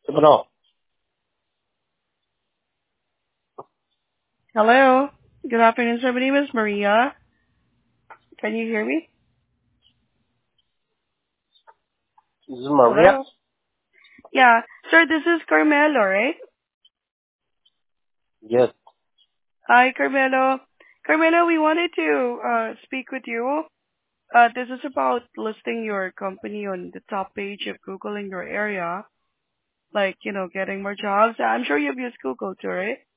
Bueno, Hello. Good afternoon, sir. My name is Maria. Can you hear me? this is Maria. Hello. Yeah, sir. This is Carmelo, right? Yes. Hi, Carmelo. Carmelo, we wanted to speak with you. This is about listing your company on the top page of Google in your area, like getting more jobs. I'm sure you've used Google too, right?